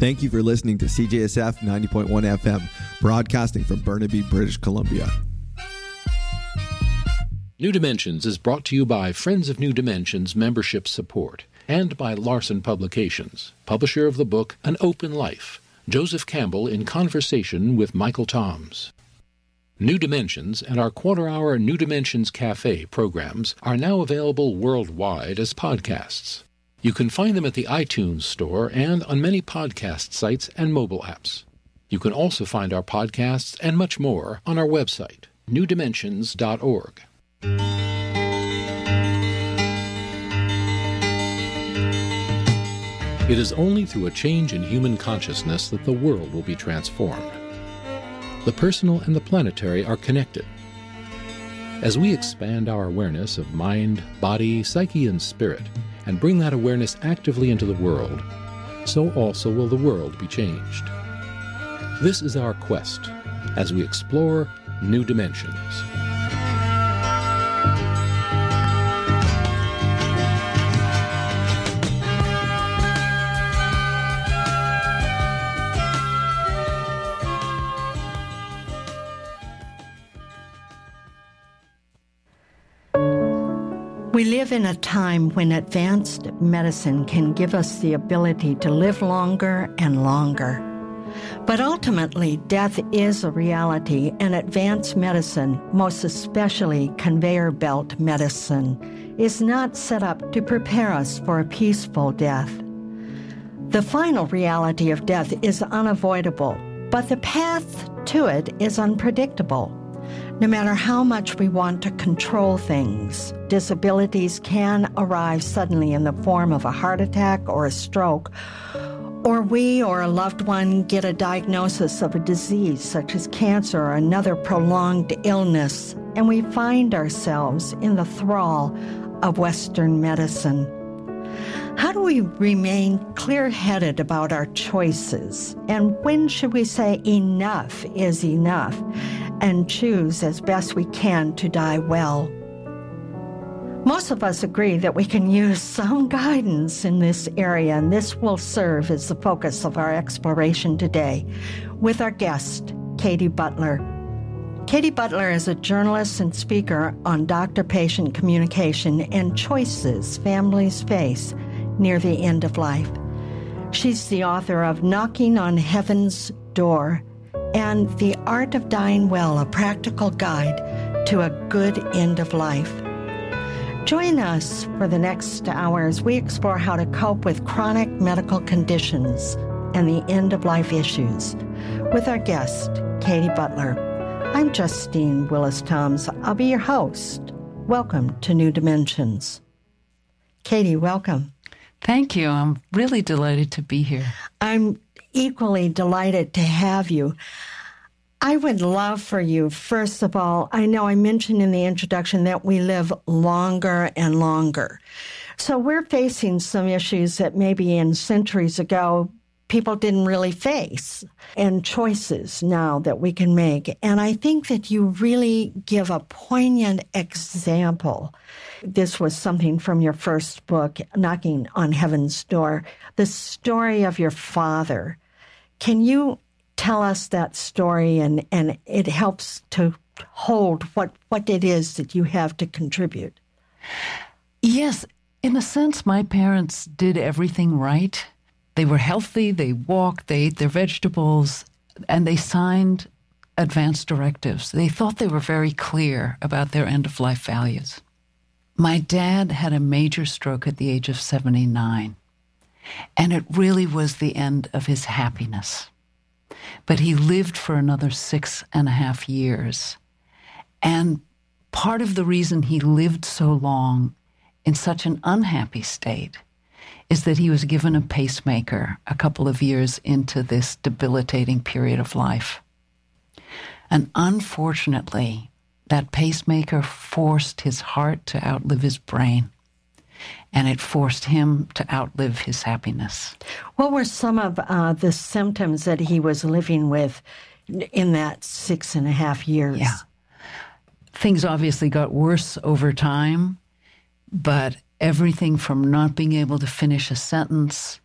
Thank you for listening to CJSF 90.1 FM, broadcasting from Burnaby, British Columbia. New Dimensions is brought to you by Friends of New Dimensions membership support and by Larson Publications, publisher of the book An Open Life, Joseph Campbell in conversation with Michael Toms. New Dimensions and our quarter-hour New Dimensions Cafe programs are now available worldwide as podcasts. You can find them at the iTunes Store and on many podcast sites and mobile apps. You can also find our podcasts and much more on our website, newdimensions.org. It is only through a change in human consciousness that the world will be transformed. The personal and the planetary are connected. As we expand our awareness of mind, body, psyche, and spirit, and bring that awareness actively into the world, so also will the world be changed. This is our quest as we explore new dimensions. We live in a time when advanced medicine can give us the ability to live longer and longer. But ultimately, death is a reality, and advanced medicine, most especially conveyor belt medicine, is not set up to prepare us for a peaceful death. The final reality of death is unavoidable, but the path to it is unpredictable. No matter how much we want to control things, disabilities can arrive suddenly in the form of a heart attack or a stroke, or we or a loved one get a diagnosis of a disease such as cancer or another prolonged illness, and we find ourselves in the thrall of Western medicine. How do we remain clear-headed about our choices? And when should we say enough is enough and choose as best we can to die well? Most of us agree that we can use some guidance in this area, and this will serve as the focus of our exploration today with our guest, Katie Butler. Katie Butler is a journalist and speaker on doctor-patient communication and choices families face near the end of life. She's the author of Knocking on Heaven's Door and The Art of Dying Well, a practical guide to a good end of life. Join us for the next hour as we explore how to cope with chronic medical conditions and the end-of-life issues with our guest, Katie Butler. I'm Justine Willis-Toms. I'll be your host. Welcome to New Dimensions. Katie, welcome. Thank you. I'm really delighted to be here. I'm equally delighted to have you. I would love for you, first of all, I know I mentioned in the introduction that we live longer and longer. So we're facing some issues that maybe in centuries ago people didn't really face, and choices now that we can make. And I think that you really give a poignant example. This was something from your first book, Knocking on Heaven's Door, the story of your father. Can you tell us that story, and it helps to hold what it is that you have to contribute? Yes, in a sense, my parents did everything right. They were healthy, they walked, they ate their vegetables, and they signed advance directives. They thought they were very clear about their end-of-life values. My dad had a major stroke at the age of 79, and it really was the end of his happiness. But he lived for another 6.5 years. And part of the reason he lived so long in such an unhappy state is that he was given a pacemaker a couple of years into this debilitating period of life. And unfortunately, that pacemaker forced his heart to outlive his brain, and it forced him to outlive his happiness. What were some of the symptoms that he was living with in that 6.5 years? Yeah. Things obviously got worse over time, but everything from not being able to finish a sentence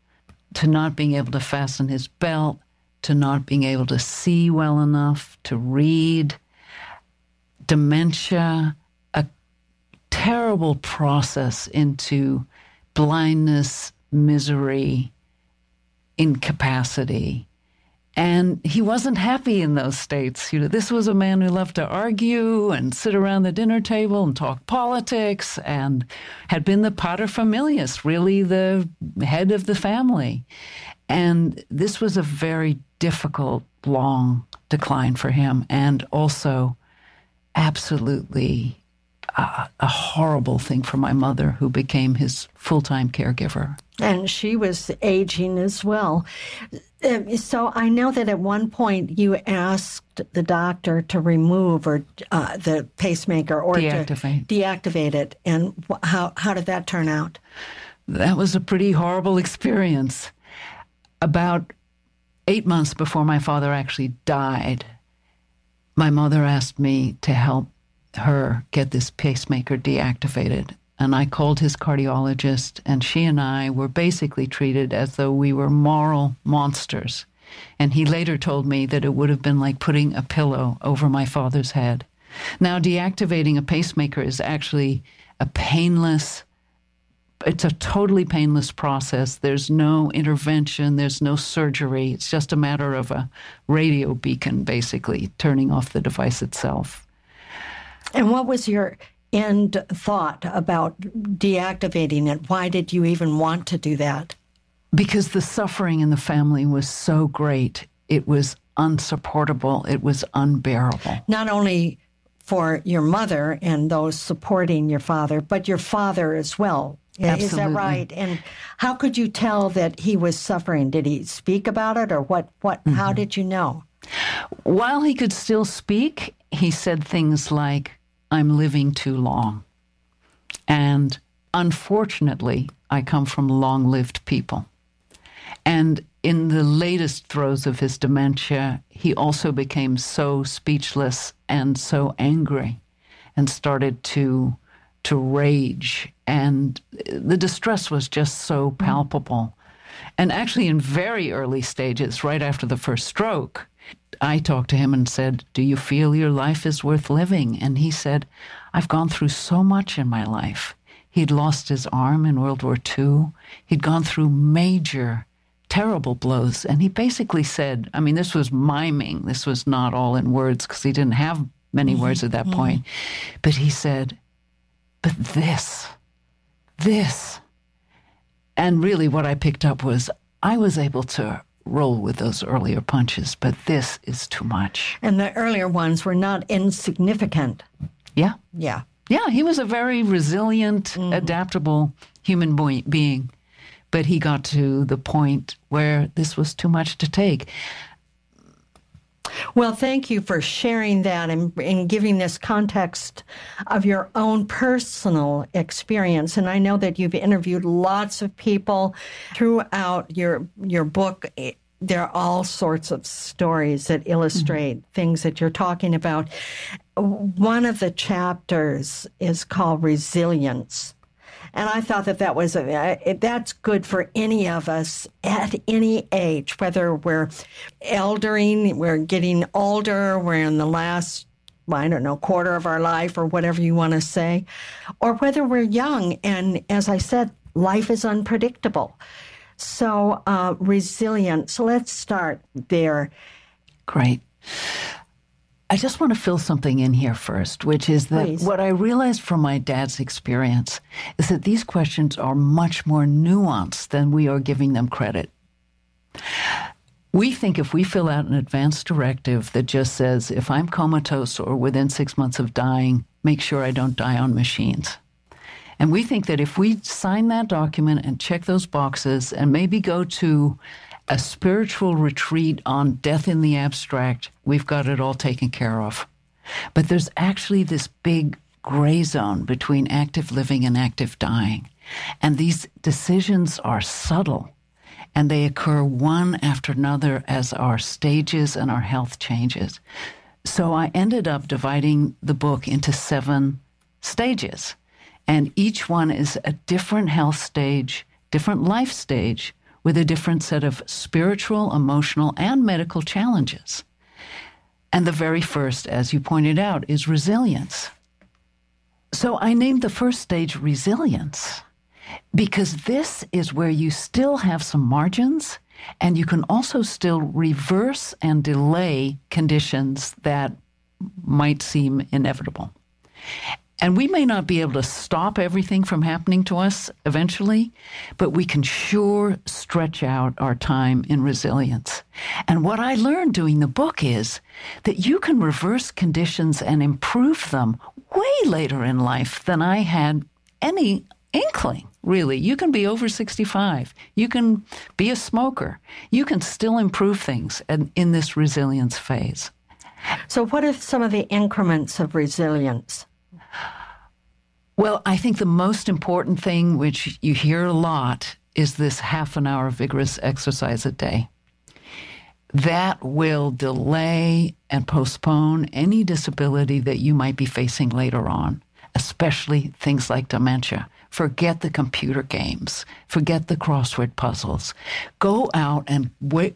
to not being able to fasten his belt, to not being able to see well enough, to read, dementia, a terrible process into blindness, misery, incapacity. And he wasn't happy in those states. This was a man who loved to argue and sit around the dinner table and talk politics and had been the paterfamilias, really the head of the family. And this was a very difficult, long decline for him, and also absolutely a horrible thing for my mother, who became his full-time caregiver. And she was aging as well. So I know that at one point you asked the doctor to remove the pacemaker or deactivate. To deactivate it. And how did that turn out? That was a pretty horrible experience. About 8 months before my father actually died, my mother asked me to help her get this pacemaker deactivated. And I called his cardiologist, and she and I were basically treated as though we were moral monsters. And he later told me that it would have been like putting a pillow over my father's head. Now, deactivating a pacemaker is actually it's a totally painless process. There's no intervention. There's no surgery. It's just a matter of a radio beacon, basically, turning off the device itself. And what was your end thought about deactivating it? Why did you even want to do that? Because the suffering in the family was so great. It was unsupportable. It was unbearable. Not only for your mother and those supporting your father, but your father as well. Absolutely. Is that right? And how could you tell that he was suffering? Did he speak about it, or what? Mm-hmm. How did you know? While he could still speak, he said things like, "I'm living too long." And unfortunately, I come from long-lived people. And in the latest throes of his dementia, he also became so speechless and so angry and started to rage. And the distress was just so palpable. And actually, in very early stages, right after the first stroke, I talked to him and said, "Do you feel your life is worth living?" And he said, "I've gone through so much in my life." He'd lost his arm in World War II. He'd gone through major, terrible blows. And he basically said, I mean, this was miming. This was not all in words because he didn't have many words at that point. But he said, "But this. And really what I picked up was I was able to roll with those earlier punches, but this is too much." And the earlier ones were not insignificant. Yeah. Yeah. Yeah, he was a very resilient, adaptable human being. But he got to the point where this was too much to take. Well, thank you for sharing that and giving this context of your own personal experience. And I know that you've interviewed lots of people throughout your book. There are all sorts of stories that illustrate things that you're talking about. One of the chapters is called Resilience. And I thought that was that's good for any of us at any age, whether we're eldering, we're getting older, we're in the last, quarter of our life or whatever you want to say, or whether we're young. And as I said, life is unpredictable. So resilience. So let's start there. Great. I just want to fill something in here first, which is that what I realized from my dad's experience is that these questions are much more nuanced than we are giving them credit. We think if we fill out an advance directive that just says, if I'm comatose or within 6 months of dying, make sure I don't die on machines. And we think that if we sign that document and check those boxes and maybe go to a spiritual retreat on death in the abstract, we've got it all taken care of. But there's actually this big gray zone between active living and active dying. And these decisions are subtle, and they occur one after another as our stages and our health changes. So I ended up dividing the book into 7 stages, and each one is a different health stage, different life stage, with a different set of spiritual, emotional, and medical challenges. And the very first, as you pointed out, is resilience. So I named the first stage resilience because this is where you still have some margins and you can also still reverse and delay conditions that might seem inevitable. And we may not be able to stop everything from happening to us eventually, but we can sure stretch out our time in resilience. And what I learned doing the book is that you can reverse conditions and improve them way later in life than I had any inkling, really. You can be over 65. You can be a smoker. You can still improve things in this resilience phase. So what are some of the increments of resilience? Well, I think the most important thing, which you hear a lot, is this half an hour vigorous exercise a day. That will delay and postpone any disability that you might be facing later on, especially things like dementia. Forget the computer games. Forget the crossword puzzles. Go out and,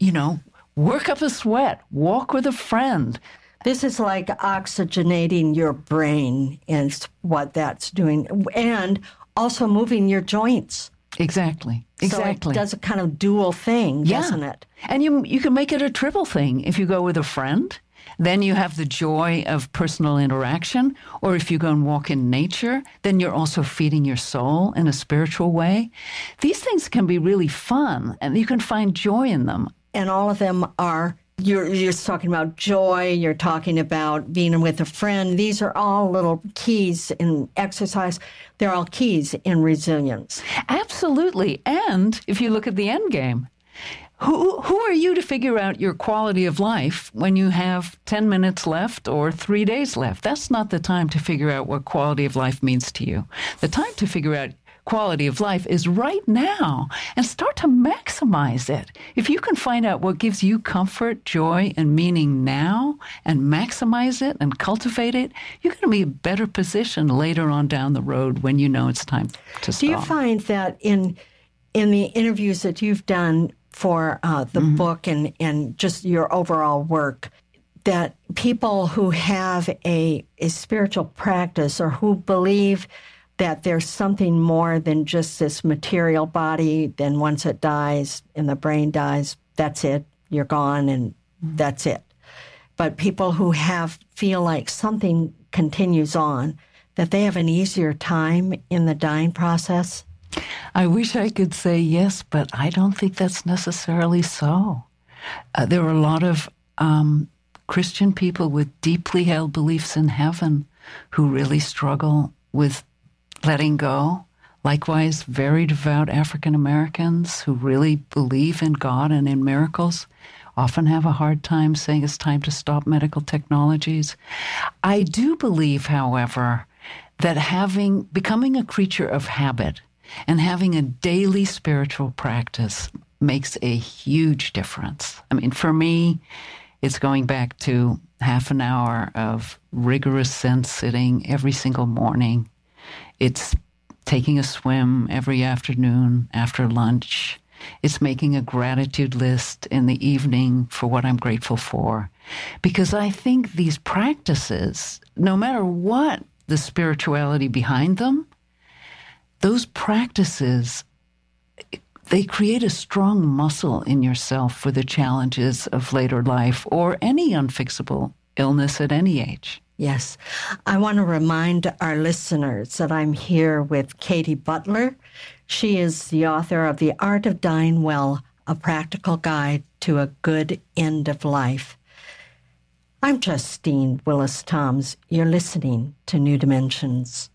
work up a sweat. Walk with a friend. This is like oxygenating your brain is what that's doing, and also moving your joints. Exactly. So it does a kind of dual thing, doesn't it? And you can make it a triple thing. If you go with a friend, then you have the joy of personal interaction. Or if you go and walk in nature, then you're also feeding your soul in a spiritual way. These things can be really fun, and you can find joy in them. And all of them are... You're talking about joy, you're talking about being with a friend. These are all little keys in exercise. They're all keys in resilience. Absolutely. And if you look at the end game, who are you to figure out your quality of life when you have 10 minutes left or 3 days left? That's not the time to figure out what quality of life means to you. The time to figure out quality of life is right now, and start to maximize it. If you can find out what gives you comfort, joy, and meaning now, and maximize it and cultivate it, you're going to be in a better position later on down the road when you know it's time to stop. Do you find that in the interviews that you've done for the book and just your overall work, that people who have a spiritual practice or who believe that there's something more than just this material body, then once it dies and the brain dies, that's it, you're gone and that's it. But people who feel like something continues on, that they have an easier time in the dying process? I wish I could say yes, but I don't think that's necessarily so. There are a lot of Christian people with deeply held beliefs in heaven who really struggle with letting go. Likewise, very devout African Americans who really believe in God and in miracles often have a hard time saying it's time to stop medical technologies. I do believe, however, that becoming a creature of habit and having a daily spiritual practice makes a huge difference. I mean, for me, it's going back to half an hour of rigorous Zen sitting every single morning. It's taking a swim every afternoon after lunch. It's making a gratitude list in the evening for what I'm grateful for. Because I think these practices, no matter what the spirituality behind them, those practices, they create a strong muscle in yourself for the challenges of later life or any unfixable illness at any age. Yes. I want to remind our listeners that I'm here with Katie Butler. She is the author of The Art of Dying Well, A Practical Guide to a Good End of Life. I'm Justine Willis-Toms. You're listening to New Dimensions.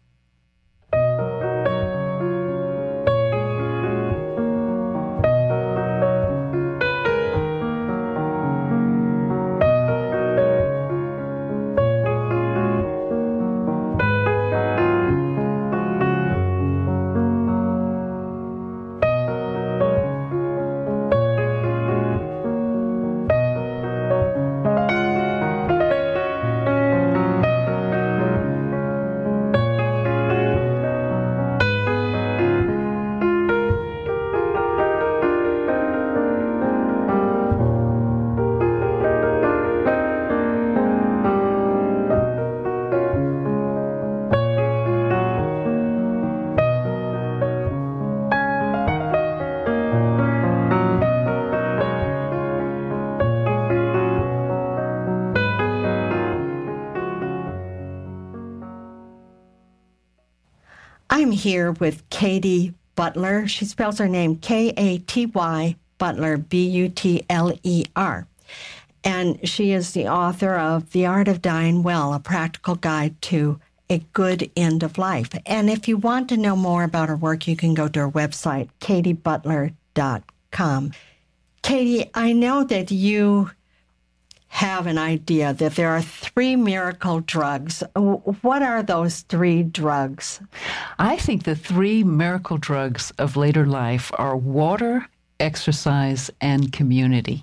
I'm here with Katy Butler. She spells her name Katy Butler, Butler. And she is the author of The Art of Dying Well, a practical guide to a good end of life. And if you want to know more about her work, you can go to her website, katybutler.com. Katy, I know that you have an idea that there are 3 miracle drugs. What are those 3 drugs? I think the 3 miracle drugs of later life are water, exercise, and community.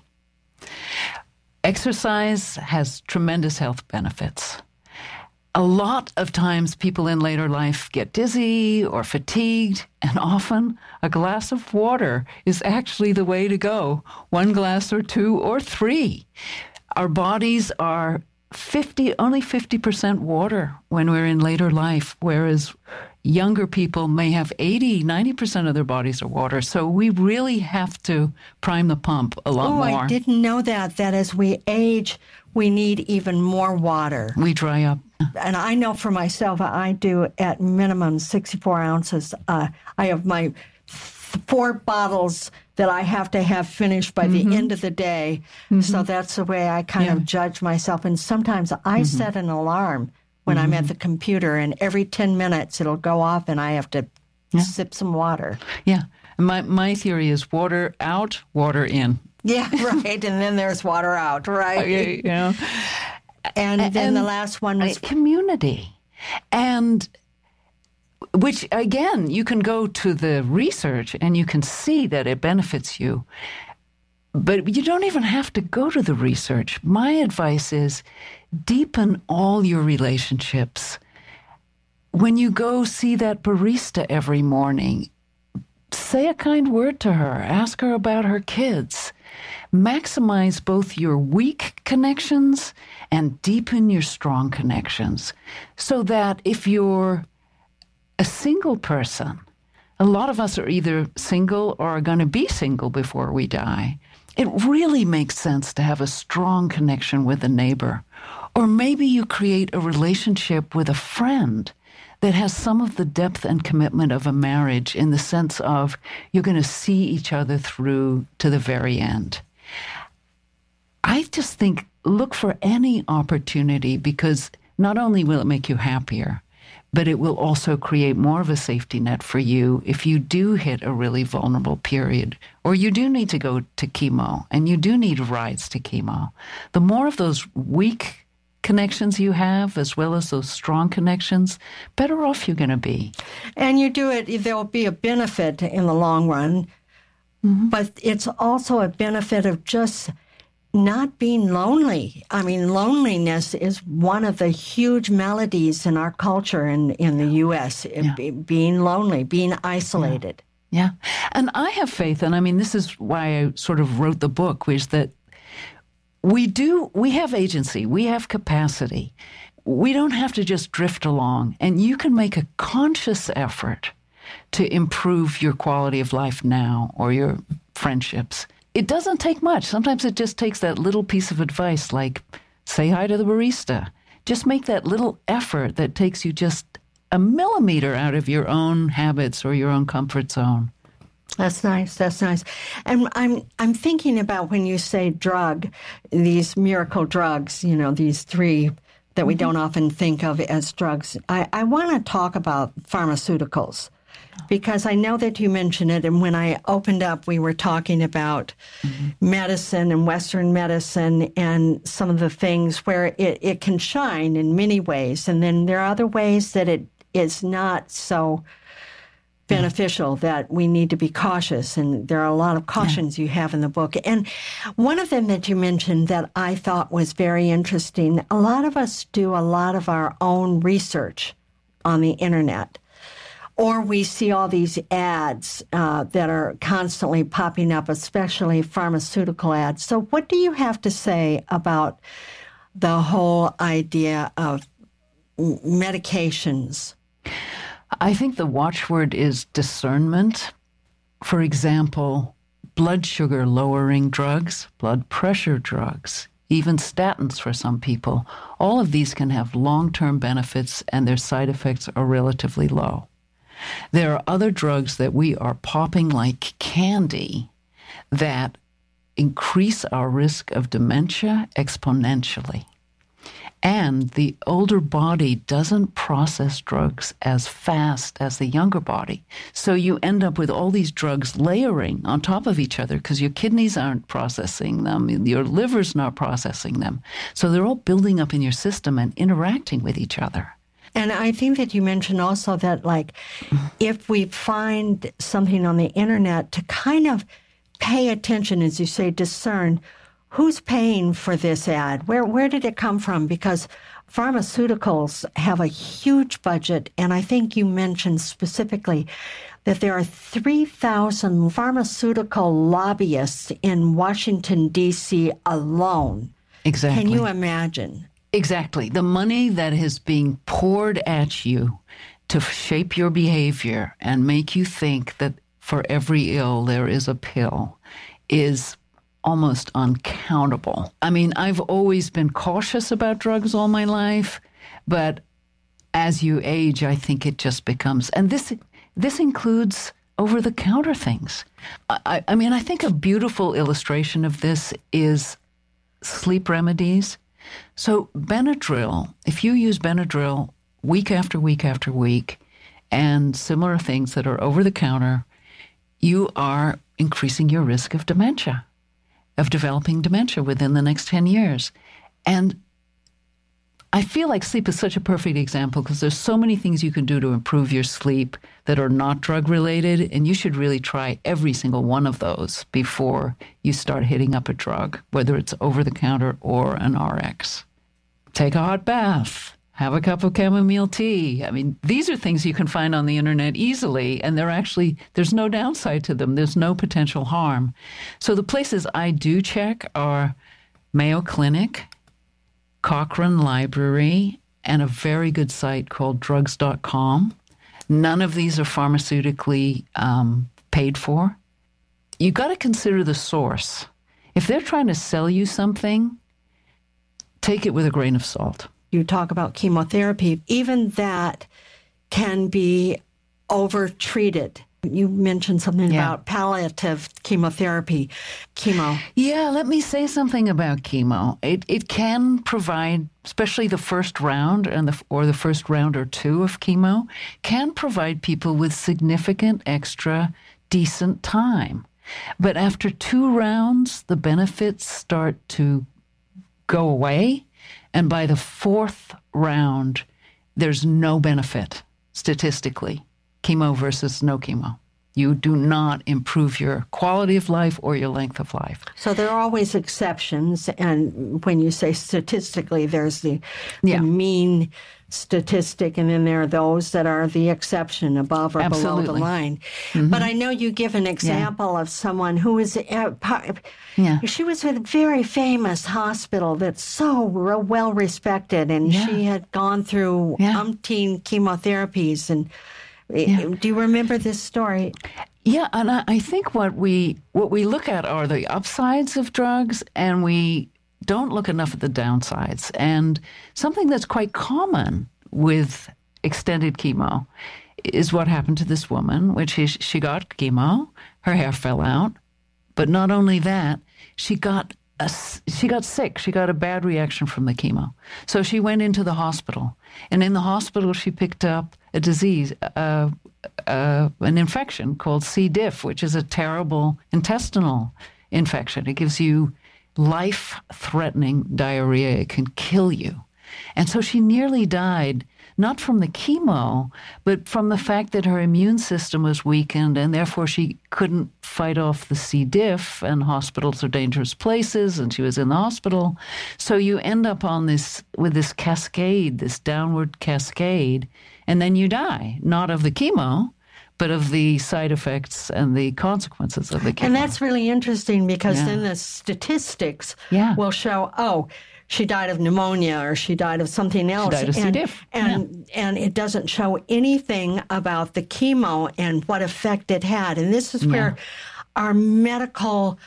Exercise has tremendous health benefits. A lot of times people in later life get dizzy or fatigued, and often a glass of water is actually the way to go. 1 glass or 2 or 3. Our bodies are only 50% water when we're in later life, whereas younger people may have 80, 90% of their bodies are water. So we really have to prime the pump a lot more. I didn't know that as we age, we need even more water. We dry up. And I know for myself, I do at minimum 64 ounces. I have my 4 bottles that I have to have finished by the end of the day. So that's the way I kind of judge myself. And sometimes I set an alarm when I'm at the computer, and every 10 minutes it'll go off and I have to sip some water. Yeah. My theory is water out, water in. Yeah, right. And then there's water out, right? Okay, you know. And then the last one was community. And which, again, you can go to the research and you can see that it benefits you. But you don't even have to go to the research. My advice is deepen all your relationships. When you go see that barista every morning, say a kind word to her. Ask her about her kids. Maximize both your weak connections and deepen your strong connections, so that if you're a single person, a lot of us are either single or are going to be single before we die. It really makes sense to have a strong connection with a neighbor. Or maybe you create a relationship with a friend that has some of the depth and commitment of a marriage, in the sense of you're going to see each other through to the very end. I just think look for any opportunity, because not only will it make you happier, but it will also create more of a safety net for you if you do hit a really vulnerable period, or you do need to go to chemo and you do need rides to chemo. The more of those weak connections you have, as well as those strong connections, better off you're going to be. And you do it, there will be a benefit in the long run, but it's also a benefit of just not being lonely. I mean, loneliness is one of the huge maladies in our culture in the U.S., being lonely, being isolated. Yeah. And I have faith, and I mean, this is why I sort of wrote the book, which that we have agency, we have capacity. We don't have to just drift along, and you can make a conscious effort to improve your quality of life now, or your friendships. It doesn't take much. Sometimes it just takes that little piece of advice, like say hi to the barista. Just make that little effort that takes you just a millimeter out of your own habits or your own comfort zone. That's nice. That's nice. And I'm thinking about when you say drug, these miracle drugs, these 3 that we don't often think of as drugs. I want to talk about pharmaceuticals, because I know that you mentioned it, and when I opened up, we were talking about medicine and Western medicine and some of the things where it can shine in many ways, and then there are other ways that it is not so beneficial, that we need to be cautious, and there are a lot of cautions you have in the book. And one of them that you mentioned that I thought was very interesting, a lot of us do a lot of our own research on the internet. Or we see all these ads that are constantly popping up, especially pharmaceutical ads. So what do you have to say about the whole idea of medications? I think the watchword is discernment. For example, blood sugar lowering drugs, blood pressure drugs, even statins for some people. All of these can have long-term benefits, and their side effects are relatively low. There are other drugs that we are popping like candy that increase our risk of dementia exponentially. And the older body doesn't process drugs as fast as the younger body. So you end up with all these drugs layering on top of each other because your kidneys aren't processing them, your liver's not processing them. So they're all building up in your system and interacting with each other. And I think that you mentioned also that, like, if we find something on the internet, to kind of pay attention, as you say, discern who's paying for this ad? Where did it come from? Because pharmaceuticals have a huge budget, and I think you mentioned specifically that there are 3,000 pharmaceutical lobbyists in Washington, D.C. alone. Exactly. Can you imagine? Exactly. The money that is being poured at you to shape your behavior and make you think that for every ill there is a pill is almost uncountable. I mean, I've always been cautious about drugs all my life, but as you age, I think it just becomes, and this includes over-the-counter things. I mean, I think a beautiful illustration of this is sleep remedies. So Benadryl, if you use Benadryl week after week after week, and similar things that are over-the-counter, you are increasing your risk of dementia, of developing dementia within the next 10 years. And I feel like sleep is such a perfect example because there's so many things you can do to improve your sleep that are not drug-related, and you should really try every single one of those before you start hitting up a drug, whether it's over-the-counter or an RX. Take a hot bath. Have a cup of chamomile tea. I mean, these are things you can find on the internet easily, and there's no downside to them. There's no potential harm. So the places I do check are Mayo Clinic, Cochrane Library, and a very good site called drugs.com. None of these are pharmaceutically paid for. You got to consider the source. If they're trying to sell you something, take it with a grain of salt. You talk about chemotherapy. Even that can be over-treated. You mentioned something about palliative chemotherapy, chemo. Yeah, let me say something about chemo. It can provide, especially the first round or the first round or two of chemo, can provide people with significant extra decent time. But after 2 rounds, the benefits start to go away. And by the 4th round, there's no benefit statistically, chemo versus no chemo. You do not improve your quality of life or your length of life. So there are always exceptions. And when you say statistically, there's the mean statistic, and then there are those that are the exception, above or below the line. Mm-hmm. But I know you give an example of someone who was, she was with a very famous hospital that's so well respected, and she had gone through umpteen chemotherapies. And do you remember this story? Yeah, and I think what we look at are the upsides of drugs, and we don't look enough at the downsides. And something that's quite common with extended chemo is what happened to this woman, which is she got chemo, her hair fell out, but not only that, she got sick. She got a bad reaction from the chemo. So she went into the hospital, and in the hospital she picked up a disease, an infection called C. diff, which is a terrible intestinal infection. It gives you life-threatening diarrhea. It can kill you. And so she nearly died, not from the chemo, but from the fact that her immune system was weakened, and therefore she couldn't fight off the C. diff, and hospitals are dangerous places, and she was in the hospital. So you end up with this cascade, this downward cascade, and then you die, not of the chemo, but of the side effects and the consequences of the chemo. And that's really interesting because then the statistics will show, she died of pneumonia or she died of something else. She died of C. diff. And it doesn't show anything about the chemo and what effect it had. And this is where our medical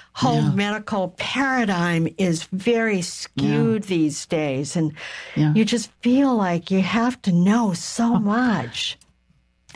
paradigm is very skewed these days. And you just feel like you have to know so much.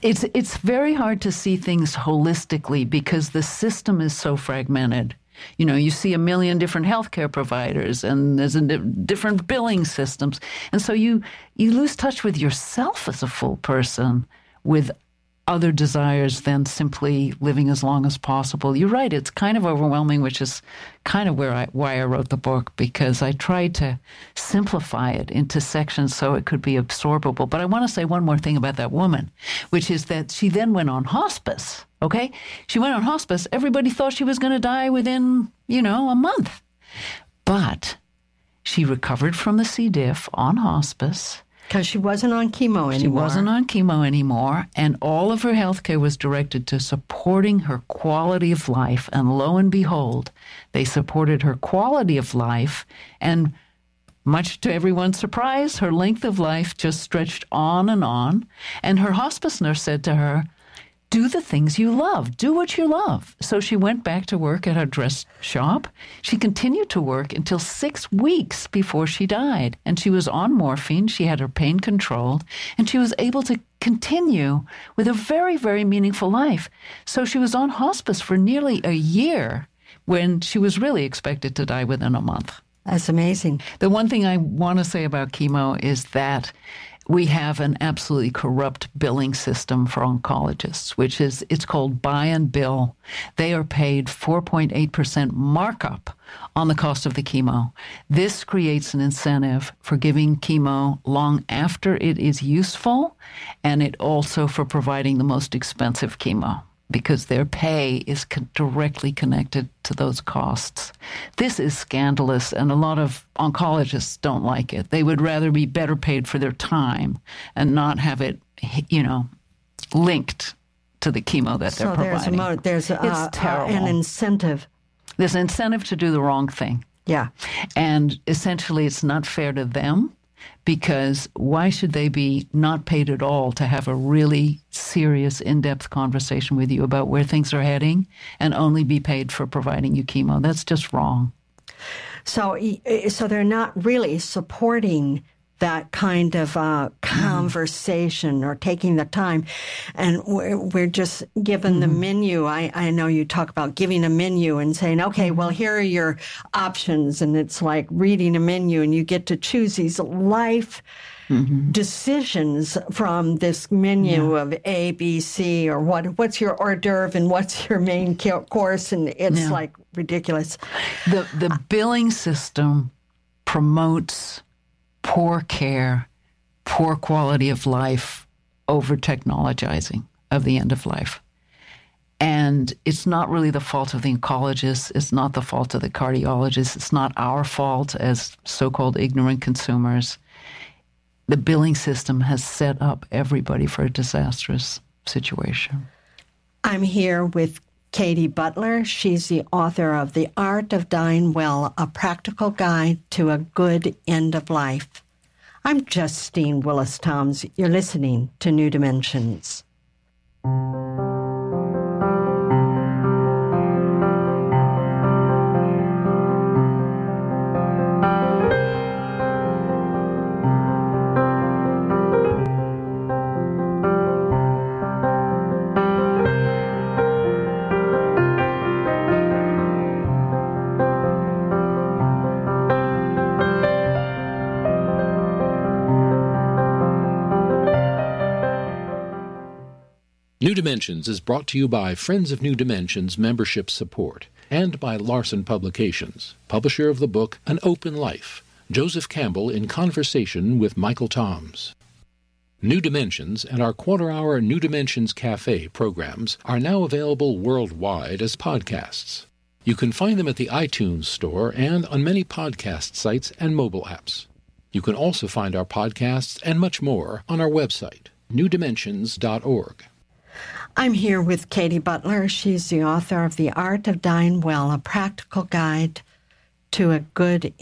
It's very hard to see things holistically because the system is so fragmented. You know, you see a million different healthcare providers and there's different billing systems. And so you lose touch with yourself as a full person with other desires than simply living as long as possible. You're right, it's kind of overwhelming, which is kind of why I wrote the book, because I tried to simplify it into sections so it could be absorbable. But I want to say one more thing about that woman, which is that she then went on hospice, okay? She went on hospice. Everybody thought she was going to die within, a month. But she recovered from the C. diff on hospice. Because she wasn't on chemo anymore. She wasn't on chemo anymore, and all of her health care was directed to supporting her quality of life. And lo and behold, they supported her quality of life, and much to everyone's surprise, her length of life just stretched on. And her hospice nurse said to her, do the things you love. Do what you love. So she went back to work at her dress shop. She continued to work until 6 weeks before she died. And she was on morphine. She had her pain controlled. And she was able to continue with a very, very meaningful life. So she was on hospice for nearly a year when she was really expected to die within a month. That's amazing. The one thing I want to say about chemo is that we have an absolutely corrupt billing system for oncologists, it's called buy and bill. They are paid 4.8% markup on the cost of the chemo. This creates an incentive for giving chemo long after it is useful, and it also for providing the most expensive chemo, because their pay is directly connected to those costs. This is scandalous, and a lot of oncologists don't like it. They would rather be better paid for their time and not have it, linked to the chemo that they're providing. So there's an incentive. There's an incentive to do the wrong thing. Yeah. And essentially it's not fair to them, because why should they be not paid at all to have a really serious, in-depth conversation with you about where things are heading and only be paid for providing you chemo? That's just wrong. So they're not really supporting that kind of conversation or taking the time. And we're just given the menu. I know you talk about giving a menu and saying, okay, well, here are your options. And it's like reading a menu, and you get to choose these life decisions from this menu of A, B, C, or what's your hors d'oeuvre and what's your main course. And it's like ridiculous. The billing system promotes poor care, poor quality of life over technologizing of the end of life. And it's not really the fault of the oncologists. It's not the fault of the cardiologists. It's not our fault as so-called ignorant consumers. The billing system has set up everybody for a disastrous situation. I'm here with Katie Butler. She's the author of The Art of Dying Well, A Practical Guide to a Good End of Life. I'm Justine Willis-Toms. You're listening to New Dimensions. New Dimensions is brought to you by Friends of New Dimensions membership support and by Larson Publications, publisher of the book An Open Life, Joseph Campbell in conversation with Michael Toms. New Dimensions and our quarter-hour New Dimensions Cafe programs are now available worldwide as podcasts. You can find them at the iTunes Store and on many podcast sites and mobile apps. You can also find our podcasts and much more on our website, newdimensions.org. I'm here with Katie Butler. She's the author of The Art of Dying Well, A Practical Guide to a Good